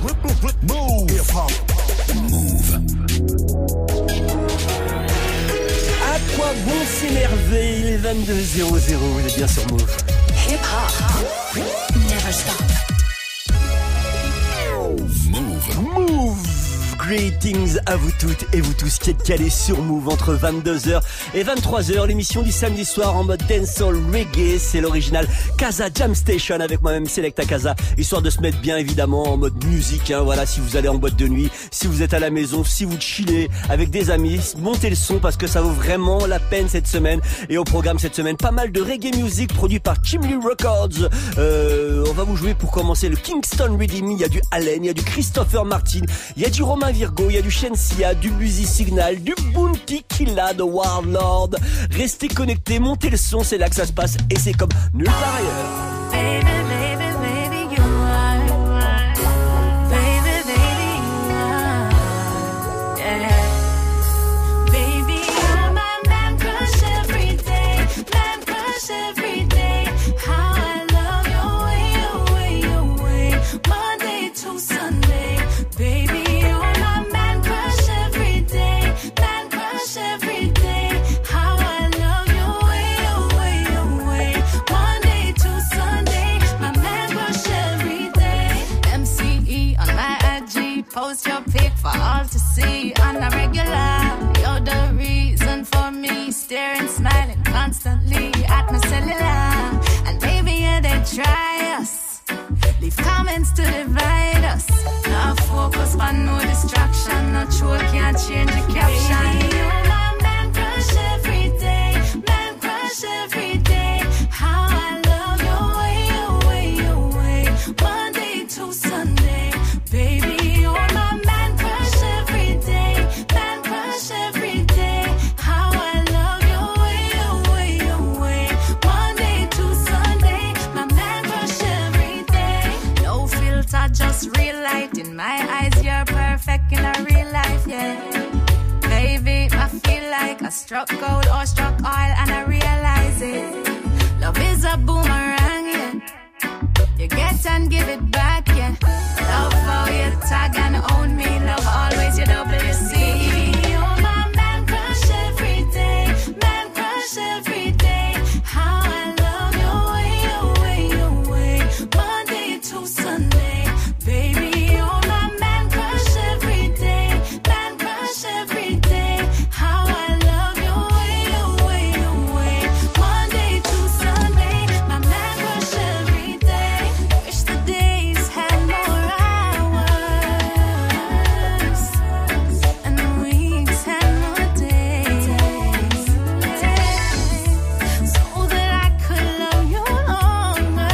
Move. Hip-hop. Move. À quoi bon s'énerver? Il est 22h00, vous êtes bien sur Move. Hip-hop. Never stop. Move. Greetings à vous toutes et vous tous qui êtes calés sur Move entre 22h et 23h, l'émission du samedi soir en mode dancehall reggae. C'est l'original Casa Jam Station avec moi-même Selecta Casa, histoire de se mettre bien évidemment en mode musique, hein. Voilà, si vous allez en boîte de nuit, si vous êtes à la maison, si vous chillez avec des amis, montez le son parce que ça vaut vraiment la peine cette semaine. Et au programme cette semaine, pas mal de reggae music produit par Chimney Records. On va vous jouer pour commencer le Kingston Redeem. Il y a du Allen, il y a du Christopher Martin, il y a du Romain Virgo, il y a du Shensia, du Busy Signal, du Bounty Killa de Warlord. Restez connectés, montez le son, c'est là que ça se passe et c'est comme nulle part ailleurs. Baby, baby, baby, you are. Baby, baby, you are. Yeah. Baby, you're my man crush every day. Man crush every day. How I love your way, your way, your way. Monday to Sunday. Baby, every day, how I love your way, your way, your way. Monday to Sunday, my man crush every day. MCE on my IG, post your pic for all to see on a regular. You're the reason for me staring, smiling constantly at my cellular. And baby, yeah, they try us. Leave comments to divide us. Now focus on no distraction. Not sure can't change the caption. Baby, you're my man crush every day. Man crush every day. How I love your way, your way, your way. Monday to Sunday. Baby, you're my man crush every day. Man crush every day. How I love your way, your way, your way. Monday to Sunday. My man crush every day. No filter, just real light in my eyes. You're perfect in a real life, yeah. Baby, I feel like I struck gold or struck oil and I realize it. Love is a boomerang, yeah. You get and give it back, yeah. Love how you tag and own me. Love always your WC. You're my man crush every day. Man crush every day. How I love your way, your way, your way. Monday to Sunday. Baby, you're my man crush every day. Man crush every day. How I love your way, your way, your way. Monday to Sunday. My man crush every day. Wish the days had more hours and the weeks had more days, so that I could love you longer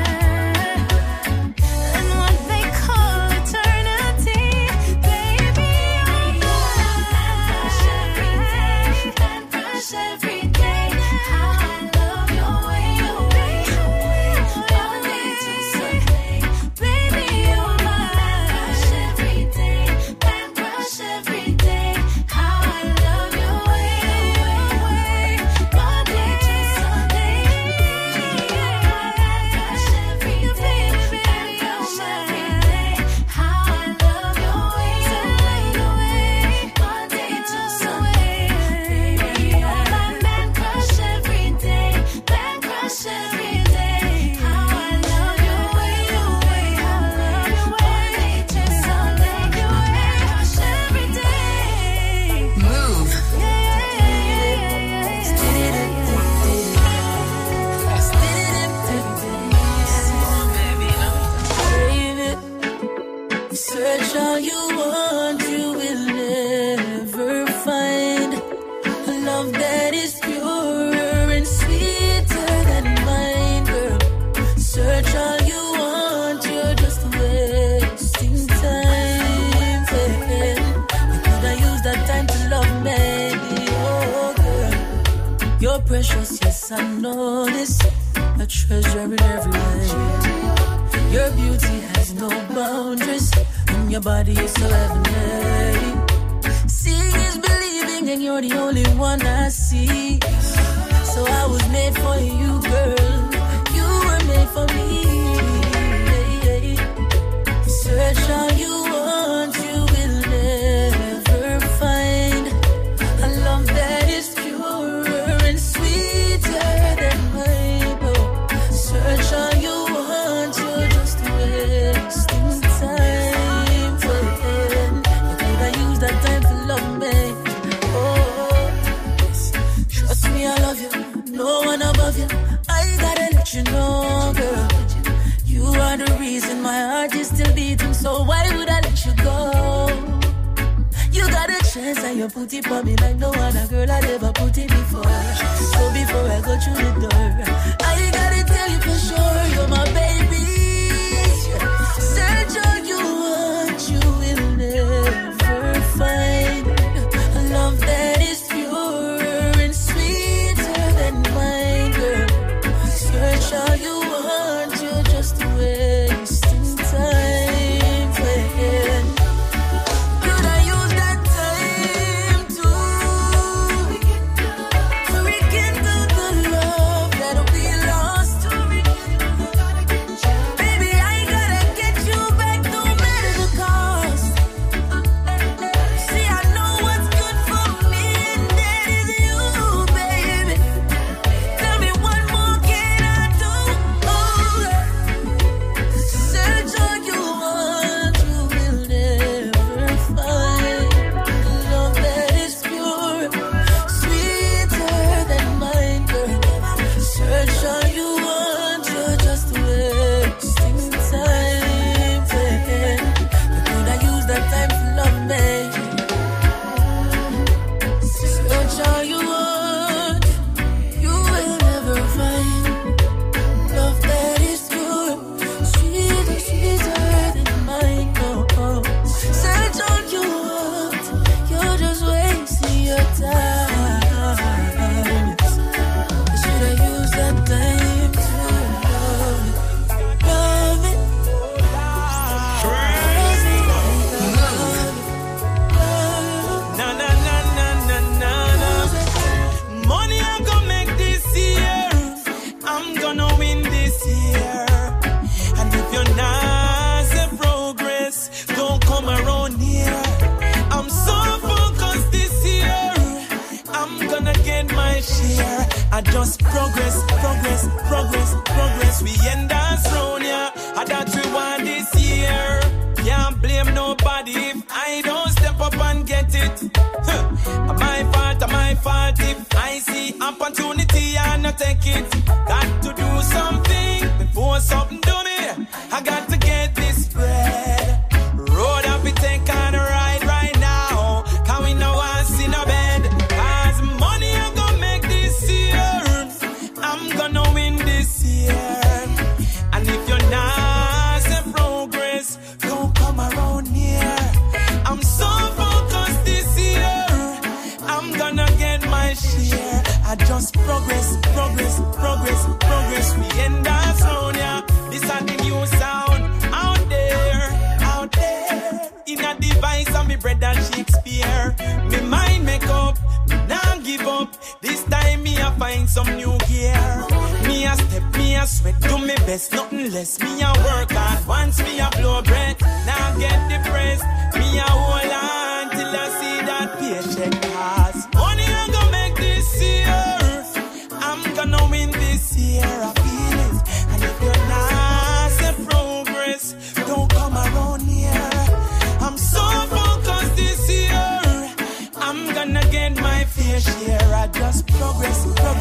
than what they call eternity. Baby, you're man crush every day. Man crush every day. How I love your way, your way, your way. Monday to Sunday. Baby, you're my man crush every day. Man crush every day. How I love your way, your way, your way. Monday to Sunday. Man crush every day. Man crush every day. How I love your way, your way. Monday to Sunday. Baby, you're my man crush every day. Man crush every day. How I love your way, your way. I love your way. Monday to Sunday. Man crush every day. Move. Search all you want, you will never find a love that is purer and sweeter than mine, girl. Search all you want, you're just wasting time. You could have used that time to love me, oh girl. You're precious, yes I know this. A treasure in every way. Your beauty has no boundaries, and your body is so heavenly. Seeing is believing, and you're the only one I see. So I was made for you, girl. You were made for me. Search all you heart is still beating, so why would I let you go? You got a chance and you put it on me like no other girl I ever put it before. So before I go through the door, I gotta tell you for sure, you're my baby. Search all you want, you will never find a love that is pure and sweeter than mine, girl. Search all you want, you're just wasting time. Could I use that time to rekindle the love that we lost? Baby, I gotta get you back no matter the cost. See, I know what's good for me, and that is you, baby. Tell me what more can I do? Oh, search all you want, you will never find love that is pure, sweeter than mine, girl. Search all you want, you're just wasting time. Could I use that time to love me? Search all you want, you will never find love that is pure, sweeter, sweeter than mine. Oh. Search all you want, you're just wasting your time. Should I use that time to love it? Na na na na na na na. Money I'm gonna make this year. I'm gonna win this year. And if you're not the progress, don't come around here. I'm so focused this year. I'm gonna get my share. I just progress. We end us round here. I that we want this year. Can't blame nobody if I don't step up and get it. My fault if I see opportunity and I take it. Got to do something before something do me. I got to get this bread. Road up we take on a ride right now. Can we know what's in a bed? Cause money I'm gonna make this year. I'm gonna win this year. And if you're not the progress, don't come around here. I'm so focused this year. I'm gonna get my share. I just progress. We end us round here. This is the new sound out there. In a device of me bread and Shakespeare. Me mind make up, me nah give up. This time me a find some new gear. Me a step, me a sweat, do me best, nothing less. Me a work hard, once me a blow breath. Now get depressed, me a hold on till I see that paycheck pass. Money I'm gonna make this year. I'm gonna win this year, I feel it. And if you're not the progress, don't come around here. I'm so focused this year. I'm gonna get my fair share. I just progress.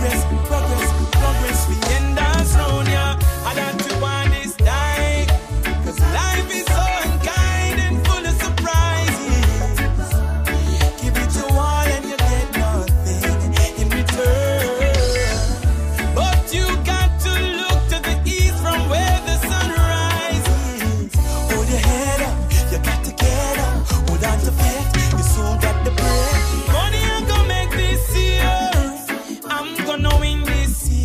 We end us round here. I don't want this time. Cause life is so unkind and full of surprises. Give it to all and you get nothing in return. But you got to look to the east from where the sun rises. Hold your head up, you got to get up. Hold on to faith, you soon got the breath. Money I'm gonna make this year. I'm gonna win this year.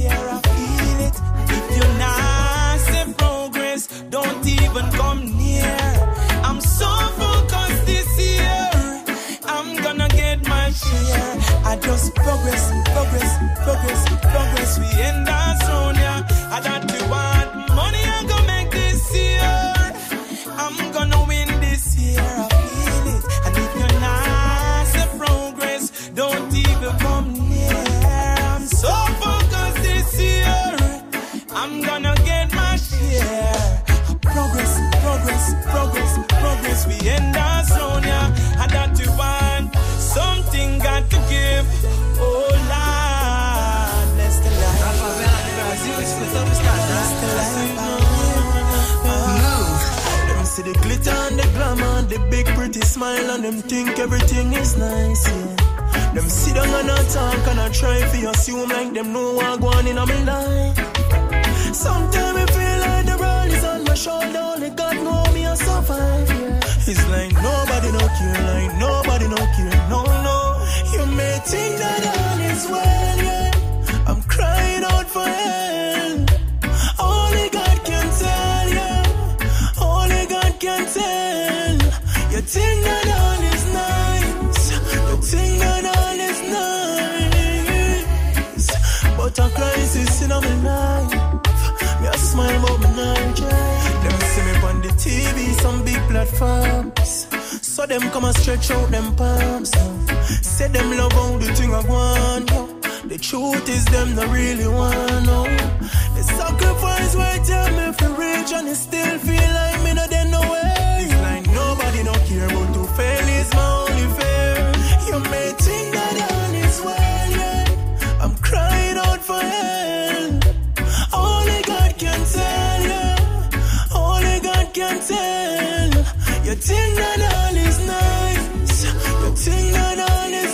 pretty smile and them think everything is nice, yeah. Them sit down and I talk and I try to assume like them know what go on in my life. Sometimes I feel like the world is on my shoulder, only God know me I survive, yeah. It's like nobody no care, like nobody no care, no, no. You may think that all is well, yeah. I'm crying out for help. Only God can tell, yeah. Only God can tell. You think that all is nice. You think that all is nice. But a crisis in my life. Me a smile but me not cry. Them see me on the TV, some big platforms. So them come and stretch out them palms. Say them love how the thing I want, yo. The truth is them not really want, no. The sacrifice right there me for rich and it still feel like me not there no way. It's like nobody no care, but to fail is my only fear. You may think that all is well, yeah. I'm crying out for help. Only God can tell, yeah. Only God can tell. You think that all is nice. You think that all is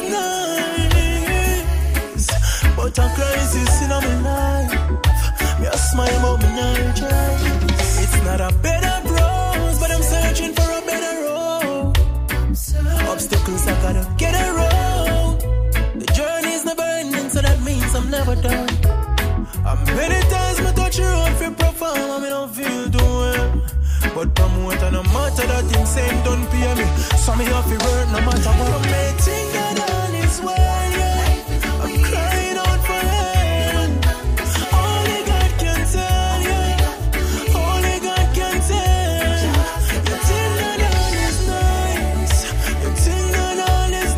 nice. But a crisis in my life. Me a smile but me not try. It's not a bed of roses, but I'm searching for a better road. Obstacles I gotta get around. The journey's never ending, so that means I'm never done. And many times me touch your road for perform and me don't feel too well. But promoter no matter that thing saying don't pay me. So me have to work no matter what. I may think that all is well, yeah. I'm crying out for help. Only God can tell, yeah. Only God can tell. You think that all is nice. You think that all is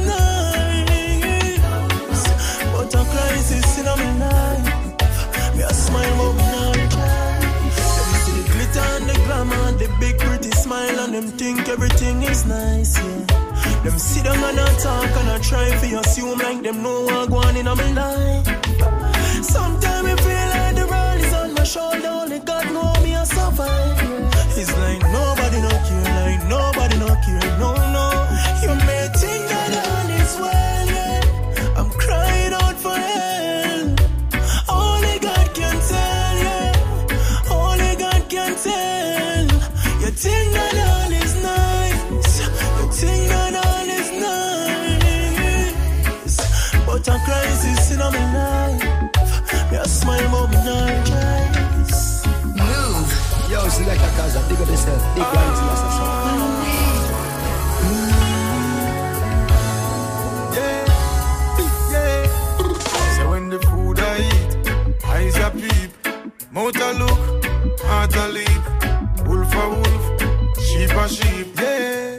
nice. But a crisis in my life. Me a smile but me not cry. Them see the glitter and the glamour and the big pretty smile and them think everything is nice, yeah. Them sit down and I talk and I try to assume like them know what go on in my life. Sometimes I feel like the world is on my shoulder, only God know me I survive, yeah. It's like nobody no care, like nobody no care, no, no. You may think that all is well, yeah. I'm crying out for help. Only God can tell, yeah. Only God can tell. You think that all is nice. You think that all is nice. But a crisis in my life. Me a smile but me not cry. Move. Yo, select a casa, dig up yourself. Dig right into yourself. Yeah. So when the food I eat, eyes a peep, mouth a look, heart a leap, wolf a wolf, sheep a sheep, yeah.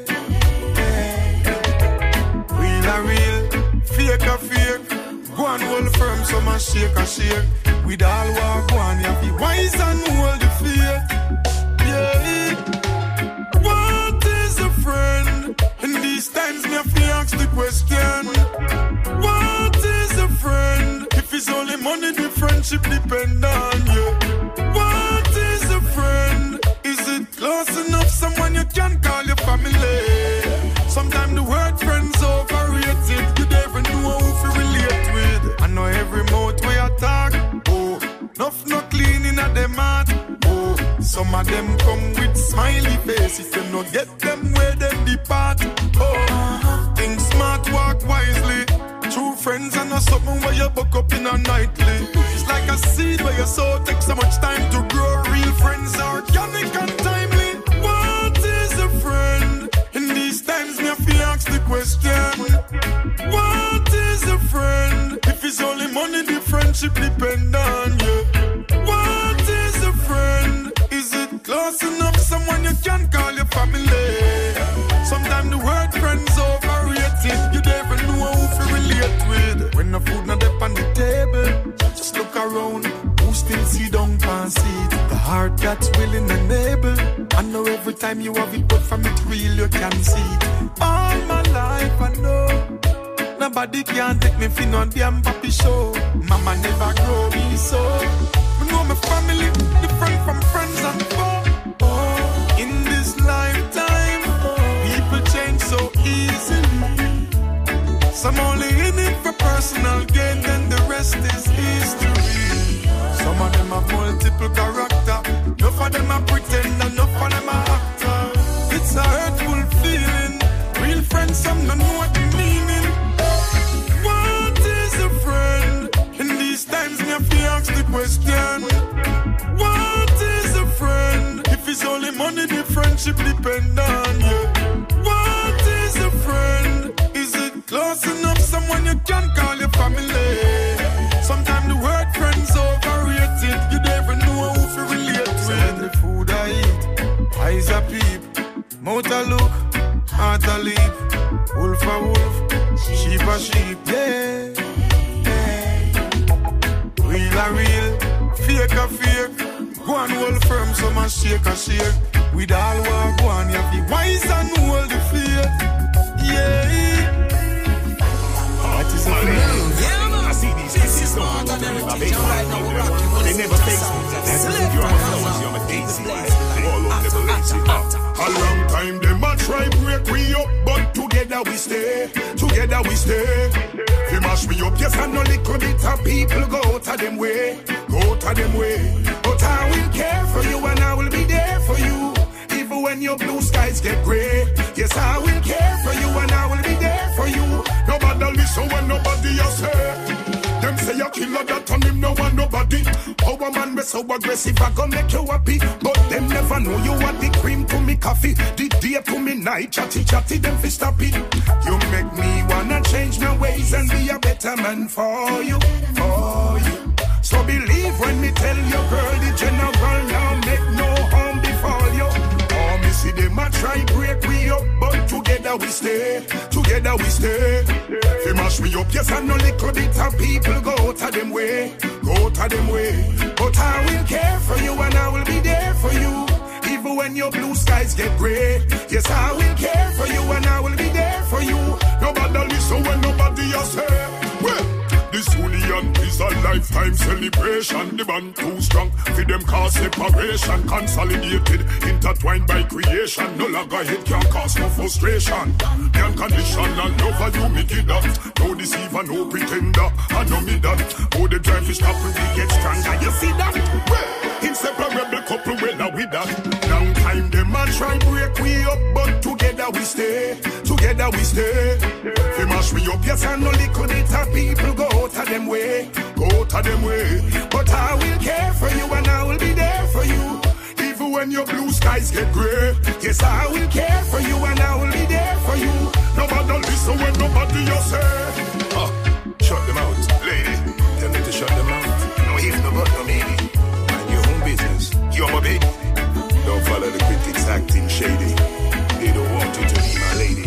Real a real, fake a fake, go and hold firm, some a shake a shake. With all walk one, you be wise and hold the faith, yeah. What is a friend? In these times me have to ask the question. What is a friend? If it's only money, the friendship depend on you. What is a friend? Is it close enough? Someone you can call your family. Sometimes the word friends overrated. You never know who to relate with. I know every mouth we attack. Oh, enough not clean in at them heart. Oh, some of them come with smiley faces. You not get them where them depart. Oh, think smart, walk wisely. True friends are not something where you buck up in a nightly. It's like a seed where you sow takes so much time to grow. Real friends are organic and timely. What is a friend? In these times me have to ask the question. What is a friend? If it's only money, the friendship depend on you. What is a friend? Is it close enough? Someone you can call your family. Sometimes the word friends overrated. You never know who to relate with. When the food not up on the table, just look around. Who still see down pan seat? The heart that's willing and able. I know every time you have it, but from it real you can see it. All my life I know nobody can take me for no damn papi show. Mama never grow me so. We know my family different from friends and foe. In this lifetime, people change so them a pretend, enough of them a actor. It's a hurtful feeling. Real friends, some don't know what the meaning. What is a friend? In these times, me have to ask the question. What is a friend? If it's only money, the friendship depend on you. What is a friend? Is it close enough? Someone you can call your family. Sometimes the word friends overrated. You never know who to relate with. The food I eat, eyes a peep, mouth a look, heart a leap. Wolf a wolf, sheep a sheep. Yeah, yeah. Real a real, fake a fake. Go and hold firm, so much shake a shake. With all war, go on, you be wise and hold the faith. Yeah. What is a friend? I see these kids don't know they never face me. That's you're my flowers, you're my daisy. All over never lazy. A long time them a try break we up, but together we stay. Together we stay. They mash me up, yes, and no little bit of people go out of them way. Go out of them way. But I will care for you and I will be there for you. Even when your blue skies get grey. Yes, I will care for you and I will be there for you. Nobody listen when nobody else say. Them say a killer that on him no want nobody. Our man be so aggressive I gon' make you happy. But them never know you are the cream to me coffee. The day to me night chatty chatty them fi stop it. You make me wanna change my ways and be a better man for you. For you. So believe when me tell you girl the general now make no harm before you. Oh me see them a try break we up, but together we stay. Together we stay. They mash me up, yes, and no little bit of people go out of them way. Go out of them way. But I will care for you and I will be there for you. Even when your blue skies get grey. Yes, I will care for you and I will be there for you. Nobody listen when nobody else say. Well, this union is a lifetime celebration. The band too strong for them cause separation. Consolidated, intertwined by creation. No longer hate can cause no frustration. The unconditional love you make it up. No deceiver, no pretender. I know me that. Oh, the drive is stop when we get stronger. You see that? Well, inseparable couple well with that. Long time them a try break we up, but together we stay. Together we stay. They mash me up, yes, and no little bit of people go out of them way. Go out of them way. But I will care for you and I will be there for you. Even when your blue skies get grey. Yes, I will care for you and I will be there for you. Nobody listen when nobody else say. Shut them out, lady. Tell me to shut them out. No if, no but, no maybe. Mind your own business. You're my baby. Don't follow the critics acting shady. They don't want you to be my lady.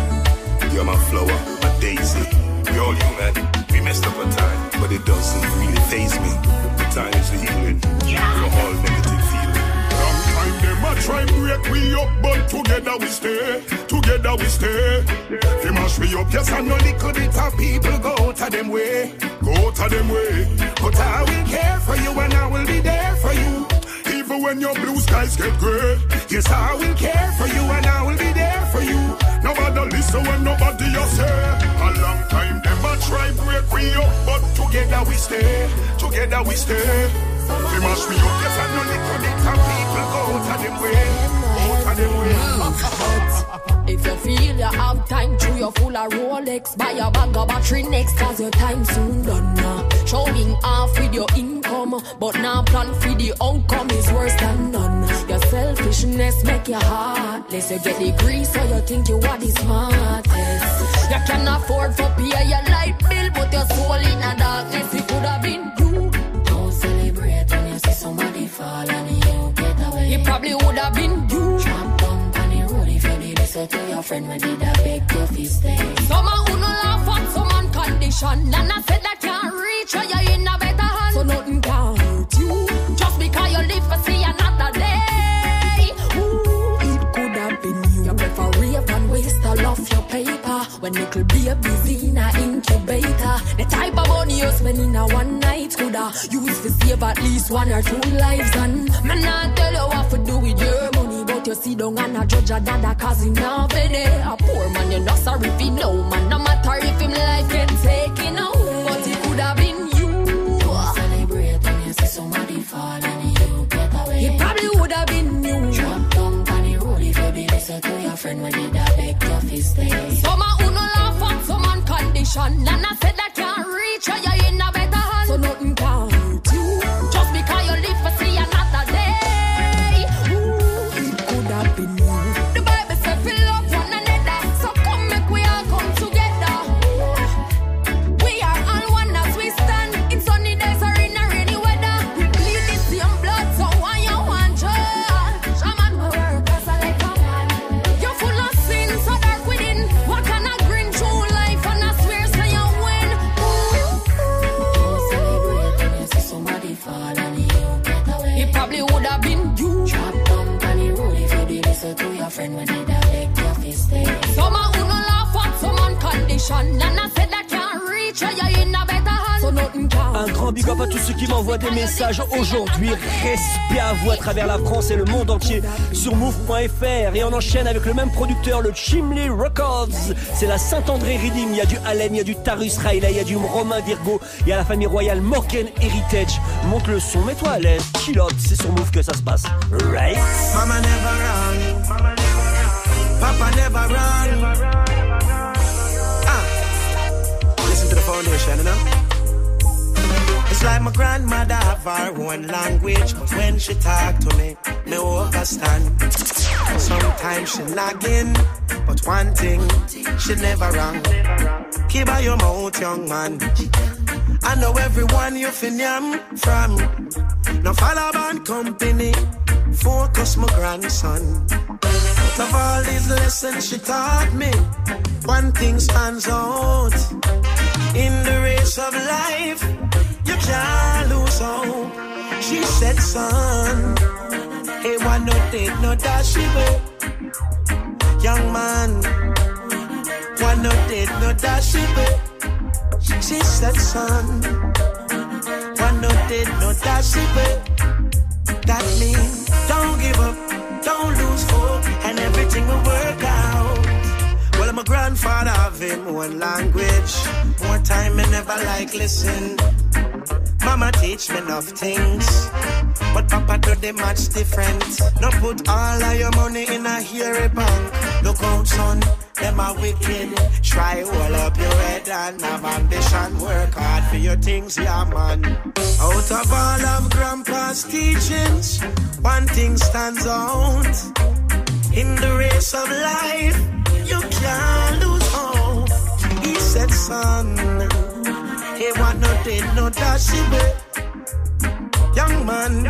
You're my flower, my daisy. We're all human. We messed up a time, but it doesn't really faze me. The time is the healing. You're all negative feeling. Long time them a try break we up, but together we stay. Together we stay. They mash me up, yes, and no little bit of people go out of them way. Go out of them way. But I will care for you and I will be there for you. Even when your blue skies get grey. Yes, I will care for you and I will be there for you. Nobody listen when nobody else say. A long time them a try break we up, but together we stay. Together we stay. They mash me up, yes, and no little bit of people go out of them way. Out of them way. If you feel you have time, chew your full of Rolex. Buy a bag of battery next, cause your time soon done now. Showing off with your income, but now plan for the outcome is worse than none. Your selfishness make your heartless. You get the grease, so you think you are the smartest. You can afford to pay your light bill, but your soul in the darkness, it could have been you. Don't celebrate when you see somebody fall and you get away. It probably would have been you. Tramp on the road if you did this to your friend when did I beg your fist stay. Someone who no laugh at someone condition, and I said that can't reach or you're in a better hand. So nothing can hurt you, just because you live for see another day. Ooh, it could have been you. You prefer rave and waste all of your paper when little baby's in a incubator. The type of money you spend in a one night coulda used to save at least 1 or 2 lives. And man not tell you what to do with your money, but you see don't and a judge a dada cause him not penny. A poor man you not sorry if he know man, no matter if him life can take it away. But it could have been you. Don't celebrate when you see somebody fall and you get away. It probably would have been your friend when did I beg your fi stay. Some who no laugh at some on condition. And I said that can't reach or you're in a better hand. So nothing can hurt you. Just because you live for see another day. Ooh, it could have been you. The Bible said fill up one another. So come make we all come together. We are all one as we stand. In sunny days or in a rainy weather. We bleed the same blood, so why you want judge? Shaman will work as a like a man. You're full of sin, so dark within. What can I grin through life and I swear say you win? Celebrate when you see somebody fall and you get away. It probably would have been you. Drop down on the road if you did listen to your friend when did I beg your fi stay. Some who no laugh at some on condition. And I said that can't reach or you're in a better hand. So nothing can. Un grand big up à tous ceux qui m'envoient des messages aujourd'hui. Respect à vous à travers la France et le monde entier sur move.fr. Et on enchaîne avec le même producteur, le Chimney Records. C'est la Saint-André Reading. Il y a du Allen, il y a du Tarus Riley, il y a du Romain Virgo. Il y a la famille royale Morgan Heritage. Monte le son, mets-toi à l'aise. Chill out, c'est sur Move que ça se passe. Right? Mama never run. Papa never run. Listen to the foundation, you know? It's like my grandmother have her own language, but when she talk to me, me understand. Sometimes she nagging, but one thing, she never wrong. Keep out your mouth, young man. I know everyone you finyam from. No follow band company, focus my grandson. Out of all these lessons she taught me, one thing stands out. In the race of life, you can't lose hope. She said, son, hey, one no date, no dash it. Young man, one no date, no dash it. She said, son, one no date, no dash it. That means don't give up, don't lose hope, and everything will work out. Well, my grandfather have him one language. More time I never like listen. Mama teach me enough things, but Papa do them much different. No put all of your money in a hairy bank. Look out, son, them are wicked. Try hold up your head and have ambition. Work hard for your things, yeah, man. Out of all of Grandpa's teachings, one thing stands out. In the race of life, you can't lose hope. He said, son, he want no date, no dash it. Young man,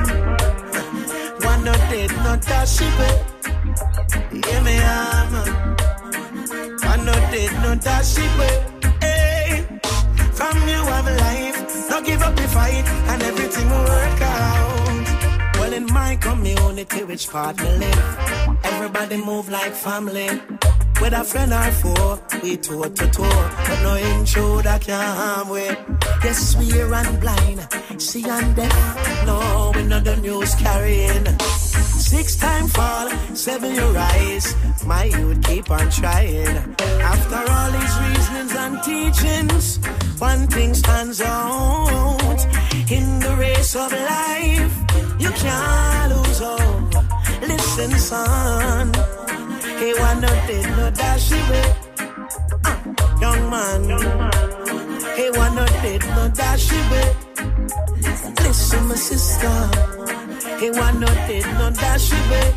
want no date, no dash it. Hear me, man. Want no date, no dash it. Hey, from you have life, no give up the fight, and everything will work out. Well, in my community, which part me live, everybody move like family. With a friend or foe, we toe to toe, but no intruder can harm we. Yes, we hear and blind, see and deaf. No, we not the news carrying. 6 time fall, 7 you rise. My youth keep on trying. After all these reasonings and teachings, one thing stands out. In the race of life, you can't lose hope. Listen, son. He want no date, no dash away. Young man, he want no date, no dash away. Listen, my sister, he want no date, no dash away.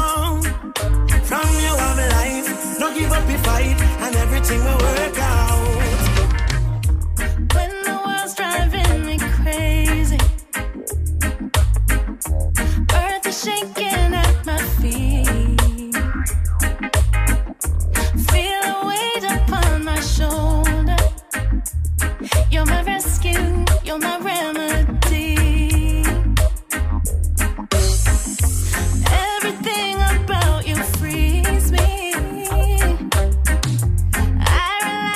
From you have life, no give up the fight, and everything will work out. When the world's driving me crazy, earth is shaking at my feet. Feel a weight upon my shoulder. You're my rescue, you're my remedy. Everything about you frees me. I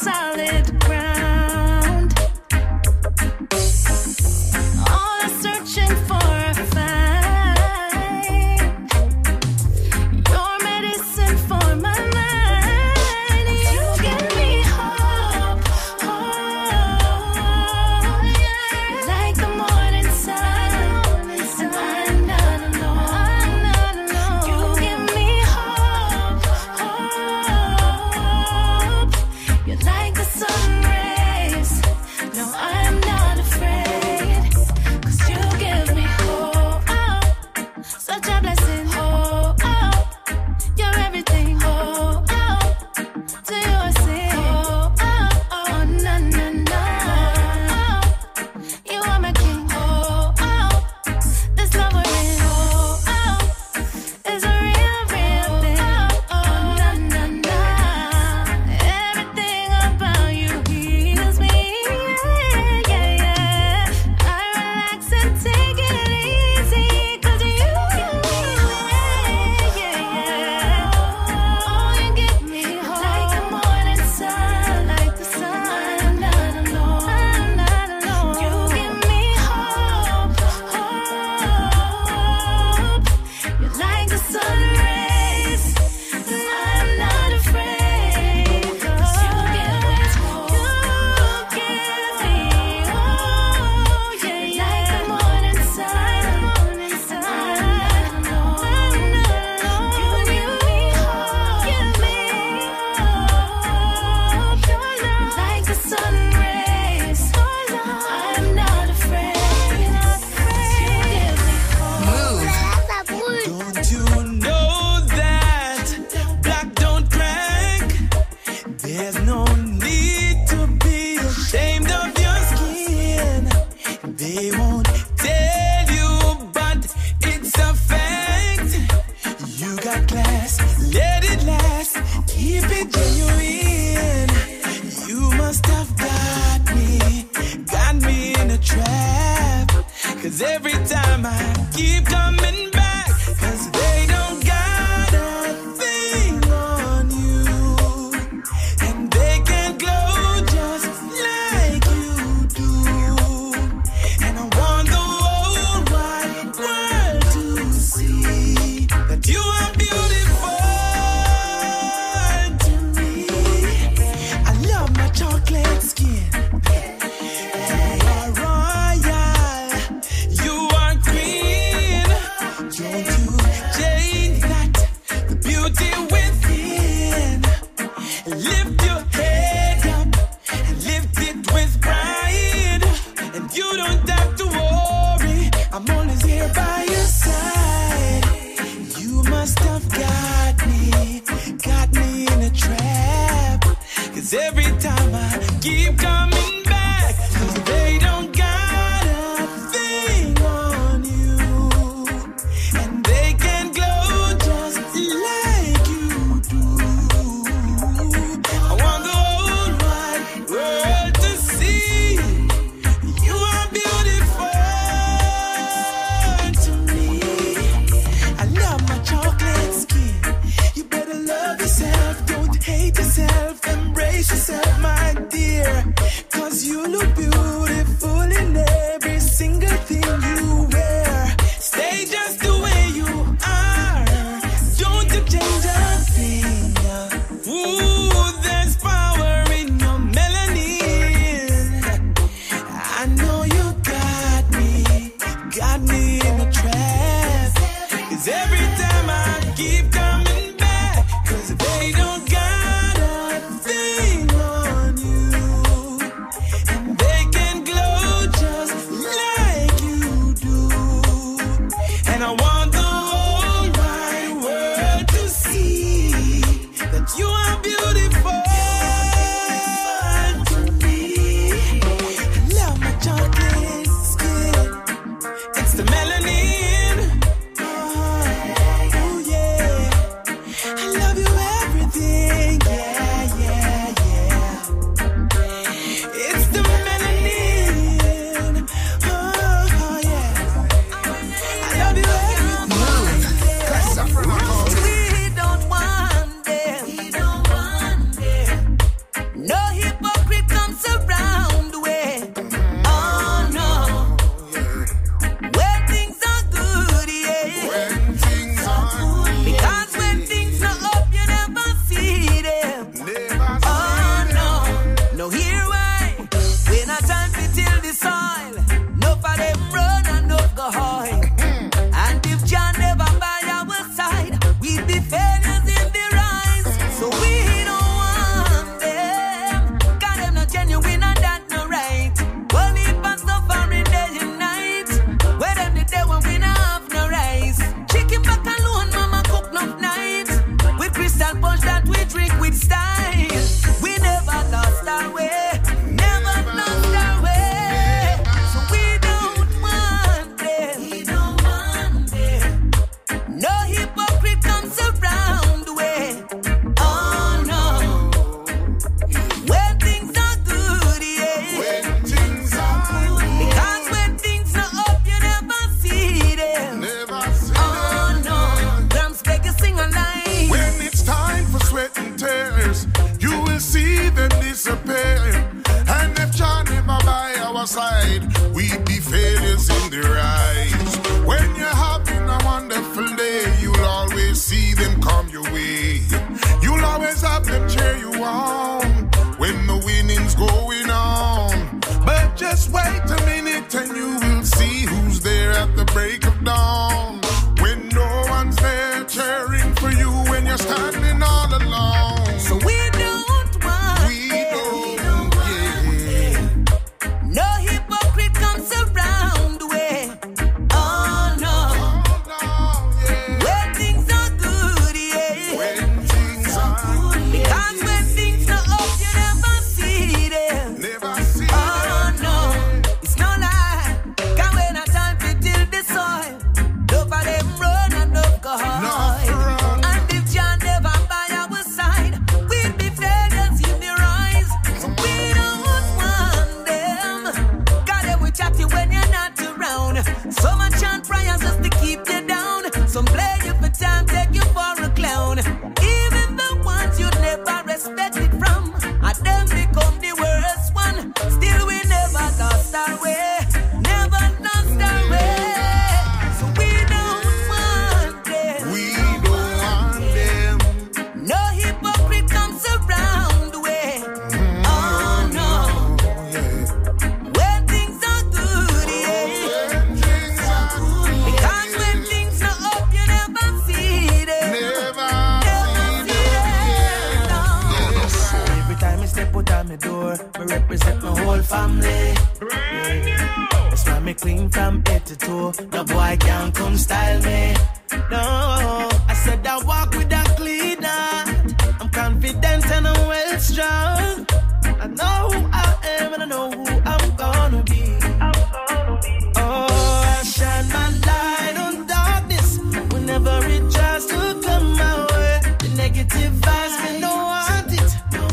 solid ground. All I'm searching for I find. Your medicine for my mind. You give me hope, hope. Like the morning sun, and I'm not alone. You give me hope, hope. You're like the sun rays. No, I'm not afraid. 'Cause you give me hope. Such a blessing. Hope. You're everything. Hope. To you I sing. Hope. Na na na. You are my king. Hope. This love we're in. Hope. Is a real, real thing. Na na na. Everything about you heals me. Yeah, yeah, yeah. I relax and take it easy. 'Cause you give me yeah, yeah. Oh, you give me hope. Like the morning sun, like the sun. I'm not alone. I'm not alone. You give me hope, hope. You're like the sun rays. I'm not afraid. 'Cause you give me hope. You give me hope. Yeah, yeah. Like the morning sun. I'm not alone. I'm not alone. You give me hope. Give me hope. Your love like the sun rays. I'm not afraid. You give me hope. Move. Don't you know that black don't crack? There's no need to be ashamed of your skin. They won't tell you, but it's a fact. You got class, let it last, keep it genuine. You must have got me in a trap. 'Cause every time I keep coming back, 'cause they don't got a thing on you. And they can glow just like you do. And I want the whole wide world to see that you are beautiful to me. I love my chocolate skin. You are royal, you are queen. Don't you change that, the beauty within. Lift your head up and lift it with pride. And you don't have to worry, I'm always here by your side. You must have got me in a trap. 'Cause every time I keep coming back, 'cause they don't got a thing on you. And they can glow just like you do. I want the whole wide world to see you are beautiful to me. I love my chocolate skin. You better love yourself, don't hate yourself, embrace yourself, my dear. side, we'd be failures in their eyes. When you're having a wonderful day, you'll always see them come your way. You'll always have them cheer you on when the winning's going on. But just wait a minute and you will see who's there at the break of dawn. When no one's there cheering for you when you're standing all alone. So we don't want no hypocrite comes around way. Oh no, when things are good, yeah. When things are good, because when things are up, you never see them. never see them. Oh no, it's no lie. Cause when I time to till the soil, love of them run and love go hard. And if John never by our side, we'd be failures in the rise. So we don't want them. God, they will chat you when you're not around. Some a chant prayers just to keep you down. Some play you for time, take you for a clown. Even the ones you never respected from, and them become the worst one. Still we never lost our way. Never lost our way. So we don't want them. We don't want them. No hypocrite comes around way. Oh no, when things are good, yeah. When things are good, Because when things are up, you never see them. never Never see them. No. Every time I step out on my door, I represent my whole family. That's why me clean from head to toe. No boy can't come style me. No, I said I walk with a clean heart. I'm confident and I'm well strong. I know who I am and I know who I'm gonna be. Oh, I shine my light on darkness whenever it tries to come my way. The negative vibes, me don't want it.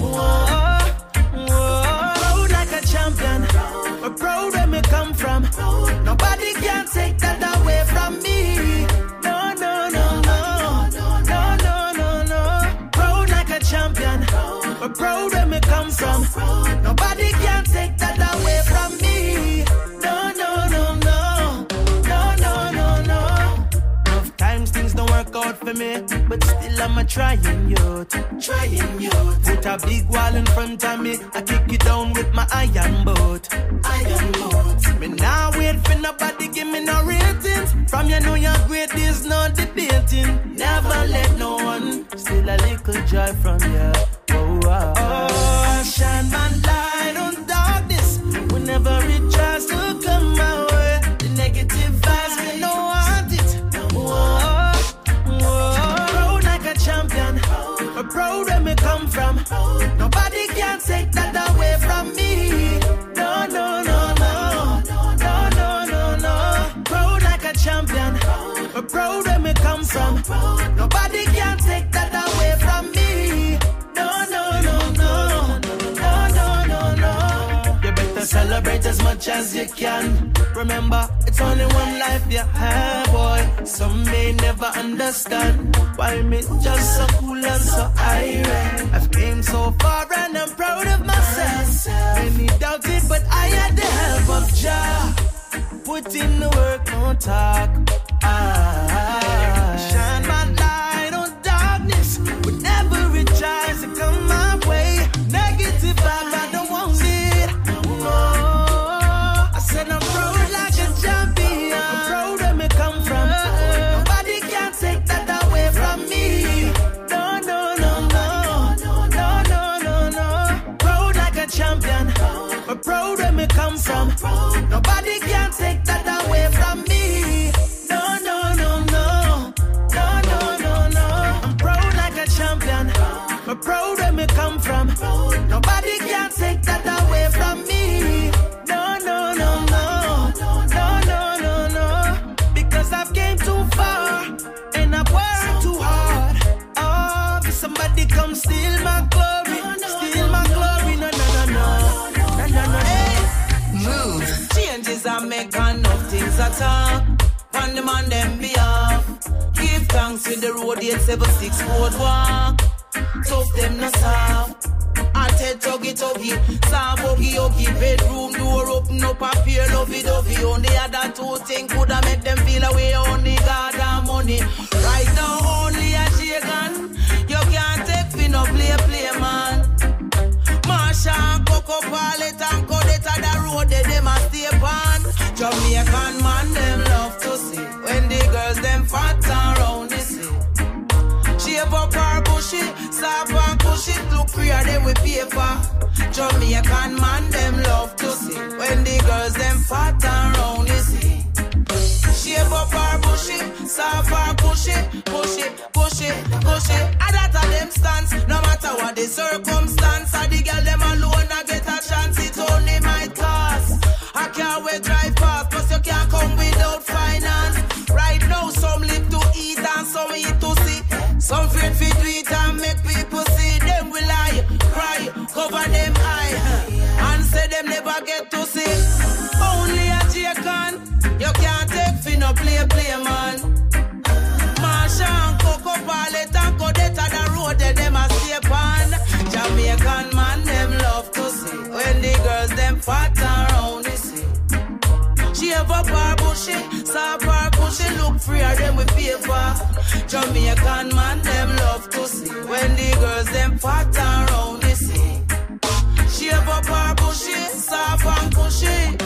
Proud like a champion. We're proud where me come from. Nobody can take that away from me. No, no, no, no. No, no, no, no. Proud like a champion. We're proud where me come from. Nobody can take that away from me. No, no, no, no. No, no, no, no. Enough times things don't work out for me, but still I'm a trying youth. Put a big wall in front of me, I kick it down with my iron boat. Me now wait for nobody give me no ratings. From you know you're great, there's no debating. Never let no one steal a little joy from you. Oh, I shine my light on darkness whenever it tries to come my way. The negative vibes, me no want it. Proud like a champion. I'm proud where me come from. Nobody can take that away from me. No, no, no, no. No, no, no, no. Proud like a champion. I'm proud where me come from. Nobody can take that away from me. No, no, no, no. No, no, no, no. You better celebrate as much as you can. Remember, it's only one life you have, boy. Some may never understand why me just so cool and so irate. I've came so far and I'm proud of myself. Many doubted, but I had the help of Jah. Put in the work, no talk. Shine my light on darkness whenever it tries to come my way. Negative vibe, I don't want it. No, I said I'm proud like a champion. I'm proud where me come from. Nobody can take that away from me. No, no, no, no. No, no, no, no. Proud like a champion. I'm proud where me come from. Nobody can take that away from me. No, no, no, no. No, no, no, no. I'm proud like a champion. I'm proud where me come from. Nobody can take that away from me. No, no, no, no. No, no, no, no. Because I've came too far and I've worked too hard. Oh, for somebody come steal my glory. Steal my glory. No, no, no, no. No, no, no. Hey. Move. Changes I make and no things I talk. On the man them behalf. Give thanks with the road 876 road walk. Tough them no soft. I tell Tuggy tuggy. Soft boogie, huggy. Bedroom door open up, appear lovey-dovey. Only other two things coulda make them feel away. Only God and money. Right now, only a shaken. You can't take fi no play, man. Marsha and Coco Pallet and Codetta, the road they them a stay on. Jamaican man, them love to see when the girls them fat around the sea. Shape up her bushy, soft and cushy, look clear them with paper. Jamaican man, them love to see when the girls them fat around the sea. Shape up her bushy, soft and cushy, pushy. And that a them stance, no matter what the circumstance. And the girl them alone, I get a chance, it only might cost. I can't wait drive fast, cause you can't come without finance. Right now, some live to eat and some eat to see. Some fear fit to eat and make people see. Them will lie, cry, cover them eye, and say them never get to see. Only a chicken, you can't take fi no play, man. Marsha and Coco Pallet and Codetta, the road that them a stay on. Jamaican man, them love to see when the girls them fat around the sea. She have up her bushy, soft her cushy, look freer them with paper. Jamaican man, them love to see when the girls them fat around the sea. She have up her bushy, soft and cushy.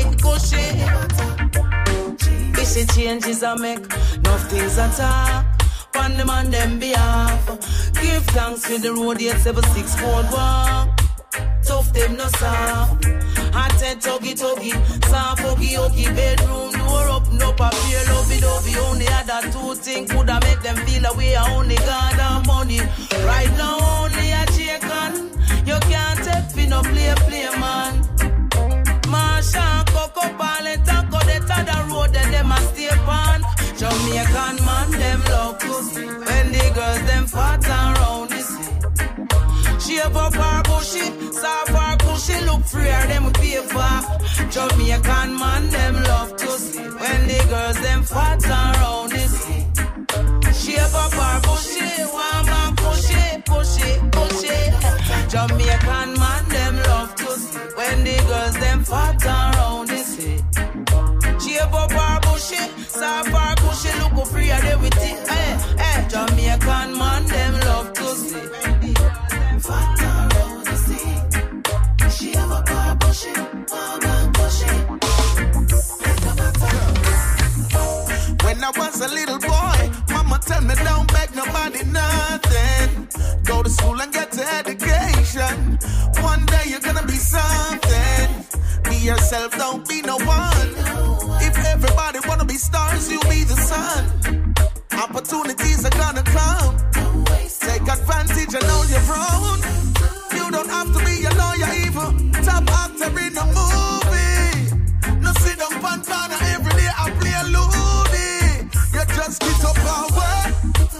Fishy changes I make, enough things I talk. On the man them behalf. Give thanks for the road 876 cold walk. Tough them no soft. Hot and tuggy, soft huggy. Bedroom door open up, appear lovey-dovey. Only other two things coulda make them feel away. Only God and money. Right now only a chicken. You can't take fi no play, man. Marsha, Coco Pallet and Codetta, the road that them a stay on. Jamaican man, them love to see when the girls them fat around the sea. Shape up her bushy, soft her cushy, look freer them with paper. Jamaican man, them love to see when the girls them fat around the sea. Shape up her bushy, warm and pushy. Jamaican man, them love to see when the girls them fat around the sea. Shape up her bushy, soft her cushy, look freer them with it. Hey, Jamaican man, them love to see when the girls them fat around the sea. Shape up her bushy, warm and pushy. When I was a little boy, mama tell me don't beg nobody nothing. Go to school and get an education. One day you're gonna be something. Be yourself, don't be no one. If everybody wanna be stars, you be the sun. Opportunities are gonna come. Take advantage and know your own. You don't have to be a lawyer either. Top actor in a movie. No sit down pan corner every day I play a loony. You just get up and work.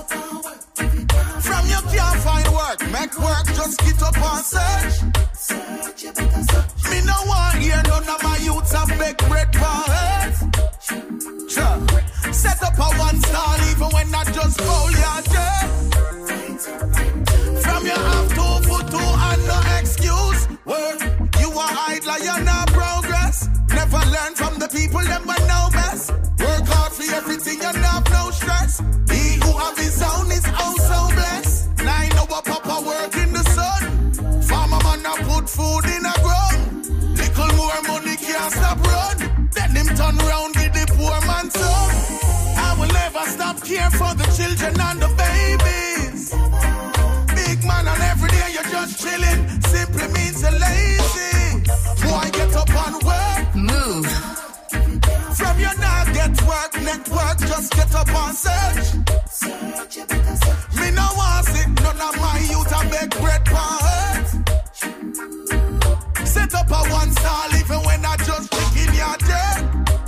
From you can't find work, make work, just get up and search. Me no want hear none of my youths have big bread for earth. Sure. Set up a one stall even when I just fold your dirt. From you have 2 foot 2 and no excuse. Work, you are idler, you're not progress. Never learn from the people them but know best. Work hard for everything, you have no stress. He who have his own is also blessed. 9 hour papa work in the sun. Farmer man a put food in a ground. Little more money can't stop run. Then him turn round with the poor man son. I will never stop care for the children and the babies. Big man and every day you're just chilling. Simply means you're lazy. Boy get up and work. Move. From your now get work, network, just get up and search. Me no want sit, none of my youth a beg bread for earth. Set up a one stall even when I just pick in your dirt.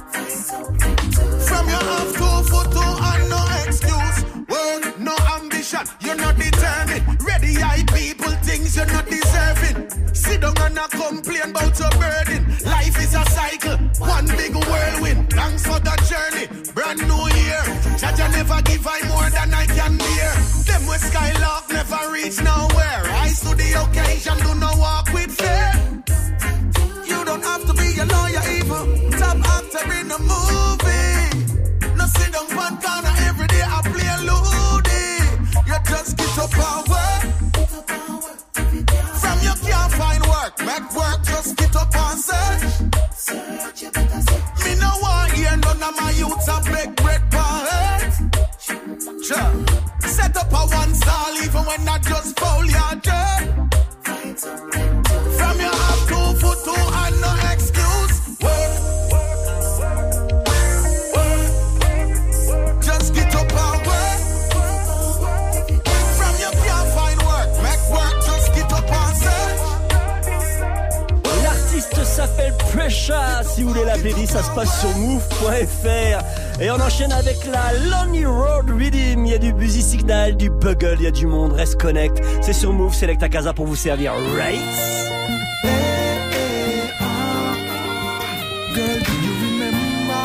From your have 2 foot 2 and no excuse. Work, no ambition, you're not determined. Ready eye people, things you're not deserving. Sit down and not complain about your burden. Life is a cycle, one big whirlwind. Thanks for the journey, brand new year. Judge never give I more than I can bear. Them with skylark never reach nowhere. Rise to the occasion, do not walk with a movie. No sit down one corner every day I play Ludi. You just get up and work. From you can't find work, make work, just get up and search. Me no want hear none of my youths a beg bread per head. Sure. Set up a one stall even when I just foul your dirt. From you have 2 foot 2 and no excuse. Work. Just get up and work. From you can't find work, make work, just get up and search. L'artiste s'appelle Pressure. Si vous voulez la playlist, ça se passe sur move.fr. Et on enchaîne avec la Lonely Road Rhythm. Il y a du Busy Signal, du Bugle, il y a du monde. Reste connect. C'est sur Move, Select à Casa pour vous servir. Right? Girl, do you remember?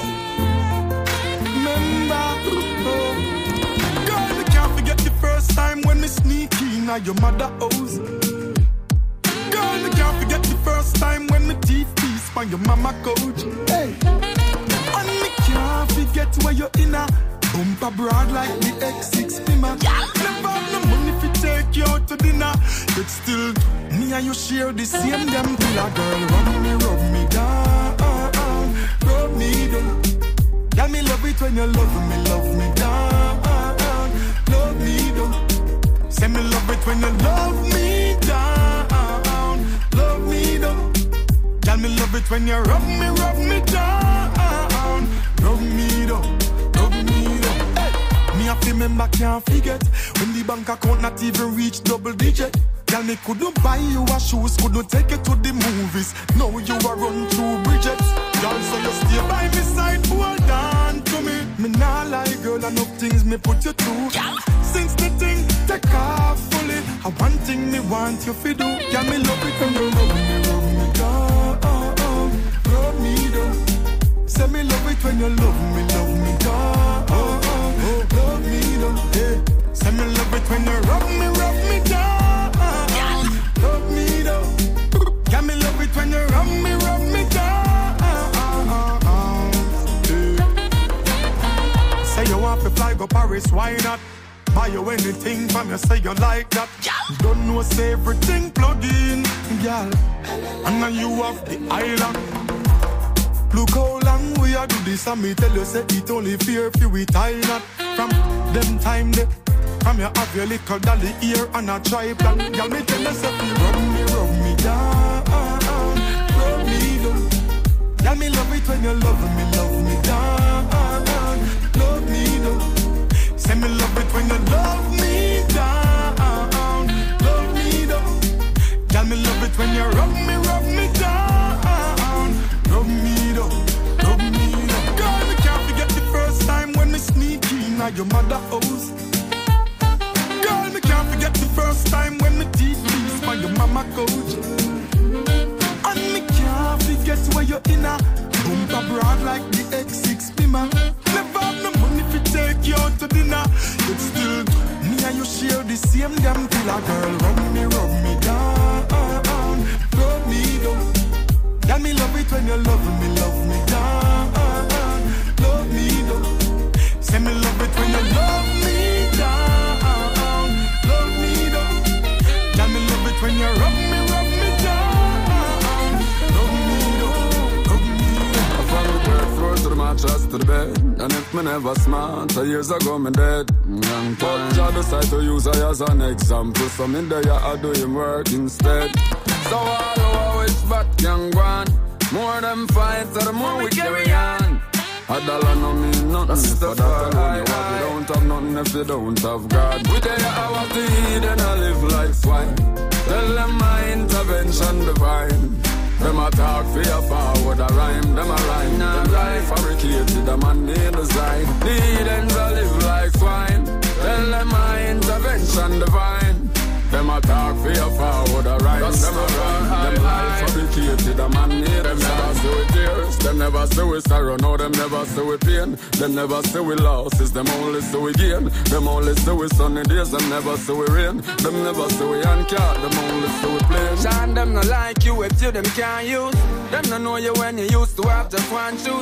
Girl, I can't forget the first time when me sneak in at your mother house. Girl, I can't forget the first time when me teeth piece on your mama couch. Hey. And me can't forget where you're in a bumper broad like the X6 Pima. Never have no money to take you out to dinner, but still me and you share the same damn pillar. Girl, rub me down, rub me down. Girl, me love it when you love me down, love me down. Say me love it when you love me down, love me down. Girl, me love it when you rub me down, rub me down, rub me down. Hey. Me a remember, can't forget when the bank account not even reach double digit. Girl, me couldn't buy you a shoes, couldn't take you to the movies. Now you are run through bridges. Girl, so you stay by me side, hold on to me. Me nah lie, girl, enough things me put you through. Since the thing take off fully, I one thing me want you to do. Girl, me love it when you rub me down, rub me down. Say me love it when you love me down, love me down. Yeah. Say me love it when you rub me down. Love me down. Got me love it when you rub me down. Say you want to fly go Paris, why not? Buy you anything from you, say you like that. You don't know say everything plug in, girl. And now you off the island. Look how long we are do this, and me tell you say it only fear if you retire not. From them time they from you have your little dolly ear and a tripod. Girl, me tell you say you rub me down, rub me down. Girl, me love it when you love me down, love me down. Say me love it when you love me down, love me down. Girl, me love it when you rub me down, rub me down, rub me down. Girl, me can't forget the first time when me sneak in at your mother house. Girl, me can't forget the first time when me teeth piece by your mama couch. And me can't forget where you're in a bumper broad like the X6 Pima. Never have no money to take you out to dinner, but still me and you share the same damn pillar. Girl, rub me down, rub me down. Girl, me love it when you love me down, love me down. Say me love it when you love me down, love me down. Girl, me love it when you rub me down, love me down, rub me down. From the third floor to the mattress to the bed, and if me never smart, 2 years ago me dead. Young time, I decide to use her as an example, so me there I do him work instead. So all over which back can go on. More them fights, the more we carry on. A dollar no mean nothing if for that alone you have. You don't have nothing if you don't have God. We there I want to eat and I live like swine. Tell them my intervention divine. Them a talk for your forward a rhyme. Them a rhyme, them life fabricated, them a need design. The heathens a live like swine. Tell them my intervention divine. Them a talk for your forward a rhyme. Them a rhyme, them life fabricated, them a need them never see with tears. Them never see with sorrow, no them never see with pain. Them never see with losses, them only see with gain. Them only see with sunny days, them never see with rain. Them never see with hand cat, them only see with plane. Sean, them no like you if you them can't use. Them no know you when you used to have just one shoes.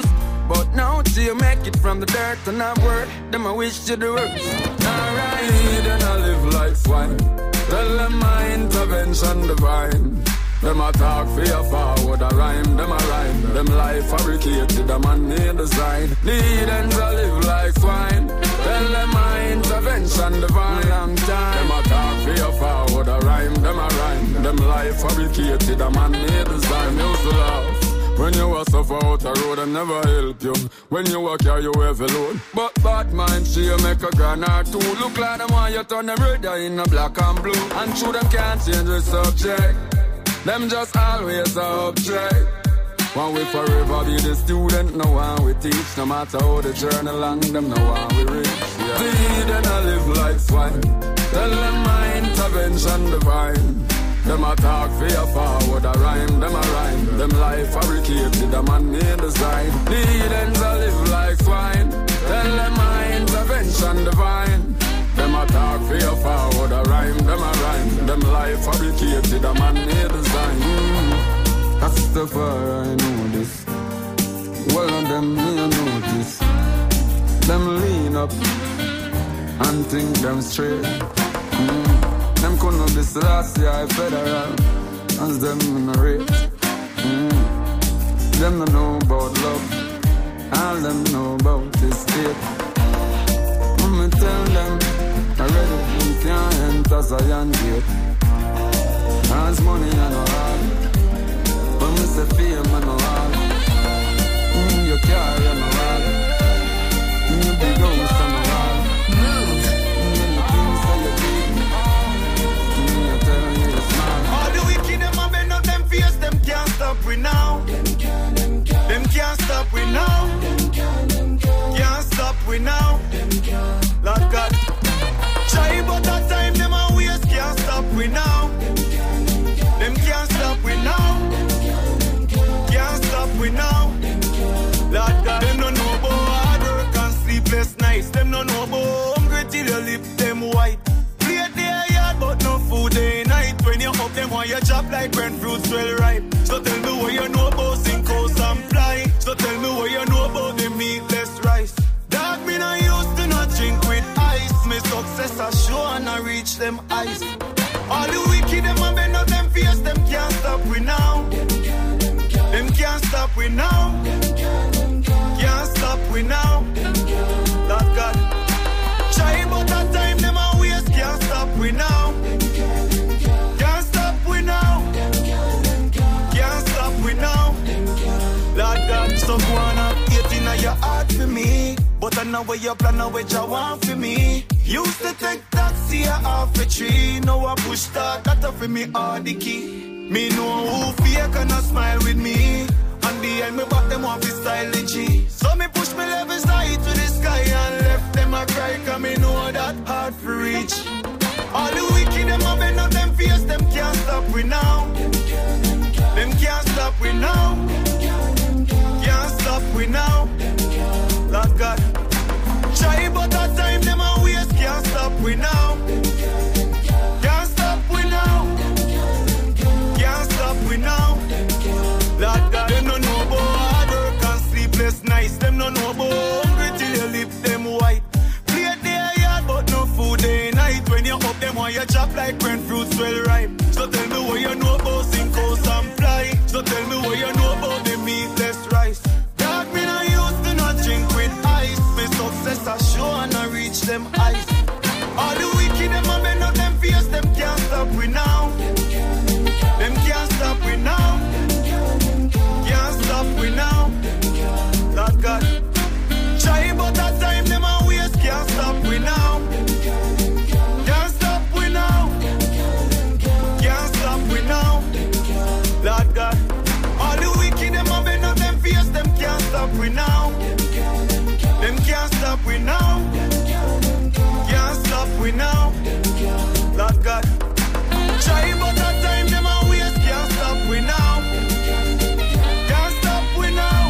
But now till you make it from the dirt and not work, them I wish you the worst. Alright, then I live like swine. Tell them my intervention divine. Them a talk for your forward, a rhyme, them a rhyme. Them life fabricated, a man made design. Need ends I live like swine. Tell them my intervention divine. Long time. Them a talk for your forward, a rhyme, them a rhyme. Them life fabricated, a man made design. Used to laugh. When you was suffer out the road, I never help you. When you walk here, you heavy load. But bad mind, she make a gun or two. Look like them while you turn them red in a black and blue. And true, them can't change the subject. Them just always a object. One we forever be the student, no one we teach. No matter how the journey long, them no one we reach. Yeah. See, then I live like swine. Tell them my intervention divine. Them a talk for your forward, a rhyme, them a rhyme. Them life fabricated, a man made design. Need ends I live like swine. Tell them my intervention divine. Them a talk for your forward, a rhyme, them a rhyme. Them life fabricated, a man made design. Astafari, I know this. Well on them, me I notice. Them lean up and think them straight. Them couldn't be Selassie federal, as them in a rate. Them don't know about love, all them know about this state. I'ma tell them, already you can't enter Zion gate. As money and all, but me say fame and all. You carry and all, you big house and all. Move. You things that you big. All the wicked them a bend up them face, them can't stop we now. Them can't stop we now. Can't stop we now. Lord God, try but that time them a waste, can't stop we now. Them can't stop we now. Can't stop we now. Lord God, them no know about hard work and sleepless nights. Them no know about hungry till your lip them white. Play their yard but no food day night. When you up them while you chop like when fruits well ripe. So tell me what you know about sink house and fly. So tell me what you know about the meatless rice. Dog me not used to not drink with ice. Me success I show and I reach them eyes. All the wicked them a bend up them face. Them can't stop we now. Them can't stop we now. Can't stop we now. Lord God, try but that time them a waste. Can't stop we now. Can't stop we now. Can't stop we now. Lord God, so go on up 18 of your heart for me. But I know where you plan, know what you want for me. Used to take taxi off a tree. Now I push start, that up for me all the key. Me know who fake and a smile with me. And behind me back them off his style G. So me push me levels high to the sky and left them a cry. Cause me know that hard for reach. All the wicked them a bend up them face. Them can't stop we now. Them can't stop we now. Can't stop we now. Lord God, try but that time them a waste. Can't stop we now. Can't stop we now. Can't stop we now. Lord God, them no know about hard work and sleepless nights. Them no know about hungry till you lip them white. Play their yard but no food day night. When you up them while you chop like when fruits well ripe. So tell me what you know about sink house and fly. So tell me what you know about the meatless rice. Dog me not used to not drink with ice. Me success I show and I reach them eyes. All the wicked them a bend up them face. Them can't stop we now. Them can't stop we now. Can't stop we now. Lord God, try but that time them a waste. Can't stop we now. Can't stop we now. Can't stop we now. Lord God, all the wicked them a bend up them face. Them can't stop we now. Them can't stop we now. Can't stop we now. Lord God, try but that time them a waste. Can't stop we now. Can't stop we now.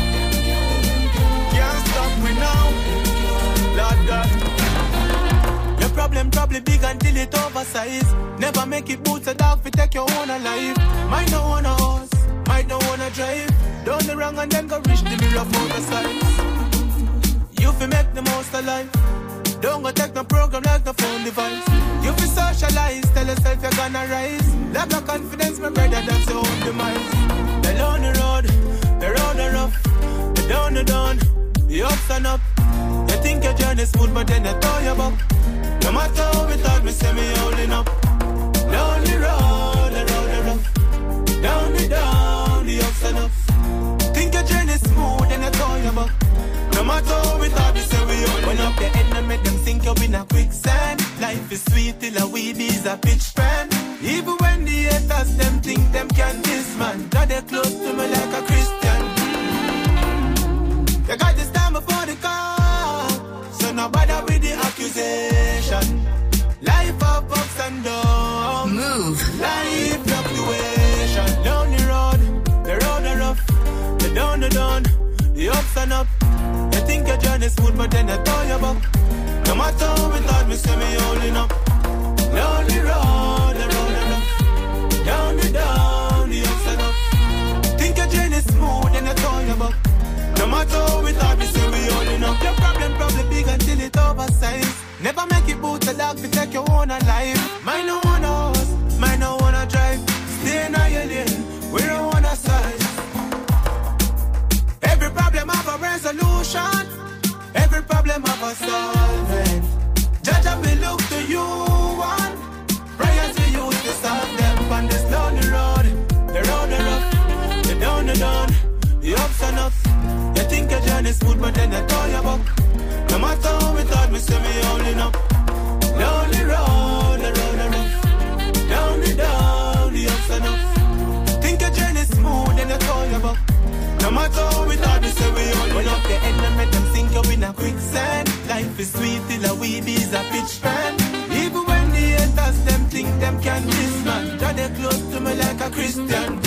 Can't stop we now. Lord God, your problem probably big until it oversized. Never make it boots a dog fi take your own alive. Mine no own a horse. might not wanna drive down the wrong and then go reach the mirror for the signs. You fi make the most of life. Don't go take no program like the phone device. You fi socialize, tell yourself you're gonna rise. Lack of confidence, my brother, that's your own demise. They're on the road, the road are rough. The down, the ups and up. You think your journey's smooth, but then you throw your back. No matter how we thought, we say me holding up. Down the road are rough. Down, the ups and ups. Think your journey's smooth, then you throw your back. No matter how we thought, we say we open up the end and make them sink you in a quicksand. Life is sweet till a weed is a pitch pan. Even when the haters, them think them can diss man. God, they close to me like a Christian. You got this time before the car, so no bother with the accusation. Life of ups and downs. Move. Life fluctuation. Down the road are rough. The down, the ups and up. You think your journey's smooth, but then you throw your back. No matter how we thought, me say me holding up. Down the road are rough. Down the ups and up. Think your journey's smooth, then you throw your back. No matter how we thought, we say we holding up. Your problem probably big until it oversized. Never make it boot the dog to take your own life. Mine no wanna horse, mine no wanna drive. Stay in your lane, we don't wanna size. Every problem have a resolution. Every problem have a solvent. Judge, I will look to you one. Prayers we use to solve them. On this lonely road, the road are rough. The down, the ups and ups. You think your journey's smooth, but then you turn your back. No matter how we thought, we say me holding up. Lonely road, the road are rough. Down, the ups and ups. Think your journey's smooth, then you turn your back. No matter how we thought, we say we holding up. The end and make them sink you in a quicksand. Life is sweet till a weed is a pitch pan. Even when the haters, them think them can diss man. God, they close to me like a Christian.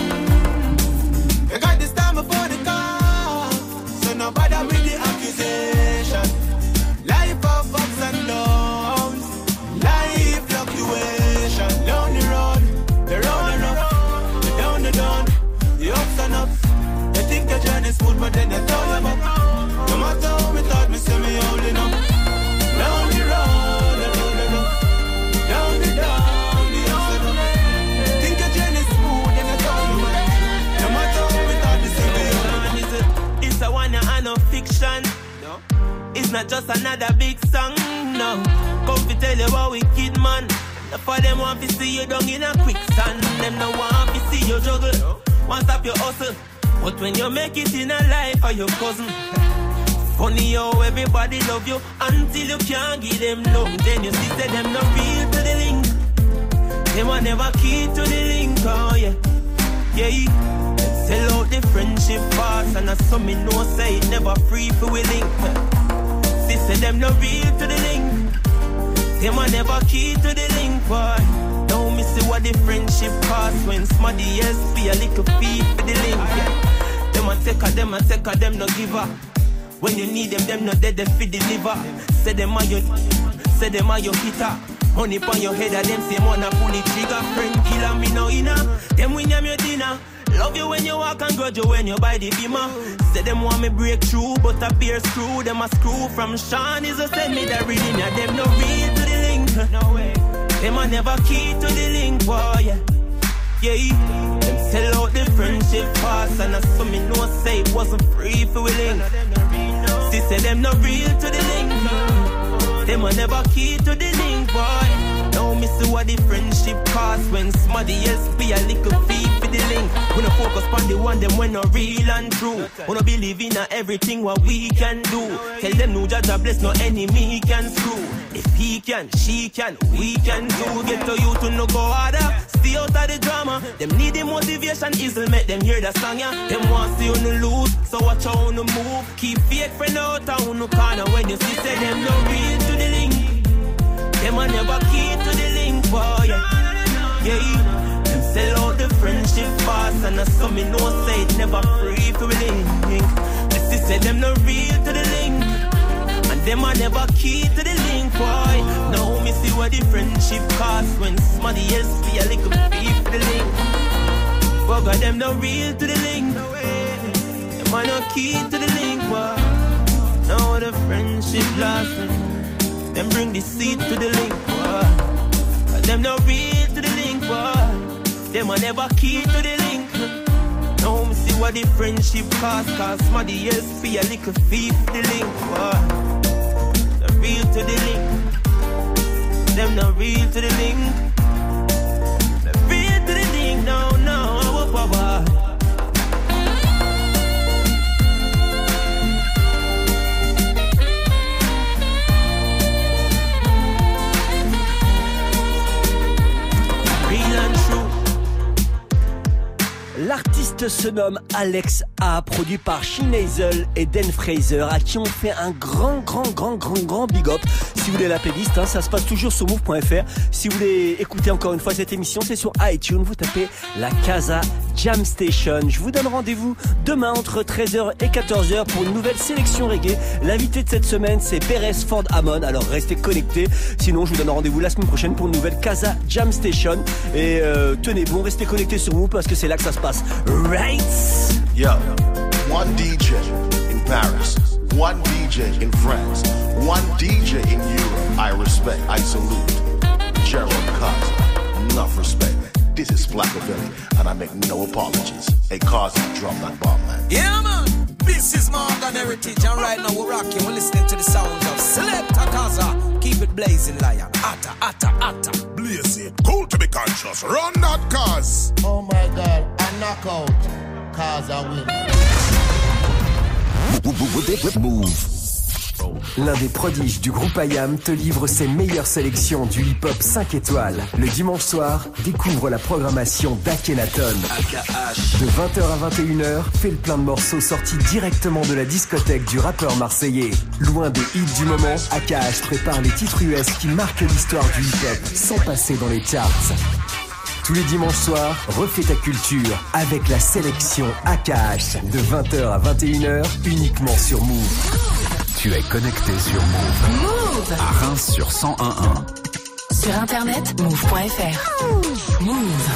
You got this time before the car, so no bother with the accusation. Life of ups and downs. Life fluctuation. Down the road are rough. The down, the ups and ups. You think your journey's smooth, but then you throw your back. No matter how we thought, we say me holding up. Down the road are rough. Down the ups and ups. Think your journey's smooth, then you throw your back. No matter how we thought, we say me holding up. It's a one and no fiction. No. It's not just another big song. No. Come to tell you about wicked man. For them want to see you down in a quicksand. Them no want to see you juggle. No. Want stop your hustle. But when you make it in a life or your cousin, funny how everybody love you until you can't give them love. Then you see say them not real to the link. Them are never key to the link, oh yeah. Yeah, them sell out the friendship fast. And as some me know say it never free for we link. See say them not real to the link. Them are never key to the link, boy. Now me see what the friendship cost when somebody else pay a little fee for the link, yeah. Them a take a them no give up. When you need them no dead, them fi deliver. Say them are your hitter. Money pon your head, and them same one a pull the trigger. Friend killer me no inna. Them win them your dinner. Love you when you walk and grudge you when you buy the beamer. Say them want me break through, but a beer screw. Them a screw from Sean is a send me the reading. Yeah, them no real to the link. No way. Them a never key to the link, boy. Yeah. Yeah, them sell out the friendship fast. And as some me know say it wasn't free for we link. See say them not real to the link. Them a never key to the link, boy. Now me see what the friendship cost when somebody else pay a little fee for the link. We no focus on the one them when no real and true. We no believe in everything what we can do. Tell them no judge bless no enemy can screw. If he can, she can, we can do. Get to you to no go harder. Stay out of the drama. Them need the motivation, easily make them hear the song, yeah. Them want see you no lose, so watch how you move. Keep fake friend out of no corner when you see say them no real to the link. Them a never key to the link, boy, yeah. Yeah, them sell out the friendship fast. And as some me know say it never free for the link. Let's just say them no real to the link. And them a never key to the link, boy. Now me see what the friendship cost when somebody else pay a little fee for the link. Bugger Cause them no real to the link. Them are no key to the link, boy. Now the friendship lasting. Them bring the seed to the link, boy. Cause them no real to the link, boy. Them are never key to the link. Now me see what the friendship cost. Cause somebody else be a little thief the link, boy. The real to the link. Them no real to the link. The real to the link, no, whoop, whoop, whoop. L'artiste se nomme Alex A, produit par Sheen Hazel et Dan Fraser, à qui on fait un grand big up. Si vous voulez la playlist, hein, ça se passe toujours sur move.fr. Si vous voulez écouter encore une fois cette émission, c'est sur iTunes. Vous tapez la Casa Jam Station. Je vous donne rendez-vous demain entre 13h et 14h pour une nouvelle sélection reggae. L'invité de cette semaine, c'est Perez Ford Hammond. Alors restez connectés. Sinon, je vous donne rendez-vous la semaine prochaine pour une nouvelle Casa Jam Station. Et tenez bon, restez connectés sur Move parce que c'est là que ça se passe. Right? Yo, one DJ in Paris, one DJ in France, one DJ in Europe. I respect, I salute. Gerald Kaza, enough respect. This is Flaccavelli, and I make no apologies. A Kaza drum that bomb man. Yeah, man. This is Morgan Heritage, and right now we're rocking. We're listening to the sounds of Selecta Kaza. Keep it blazing, lion. Atta, atta, atta. Blaze it. Cool to be conscious. Run that cause. Oh my God, a knockout. Kaza win. Move. L'un des prodiges du groupe IAM te livre ses meilleures sélections du hip-hop 5 étoiles. Le dimanche soir, découvre la programmation d'Akhenaton. De 20h à 21h, fais le plein de morceaux sortis directement de la discothèque du rappeur marseillais. Loin des hits du moment, AKH prépare les titres US qui marquent l'histoire du hip-hop sans passer dans les charts. Tous les dimanches soirs, refais ta culture avec la sélection AKH de 20h à 21h uniquement sur Move. Tu es connecté sur Move. Move à Reims sur 101.1. Sur internet, move.fr. Move.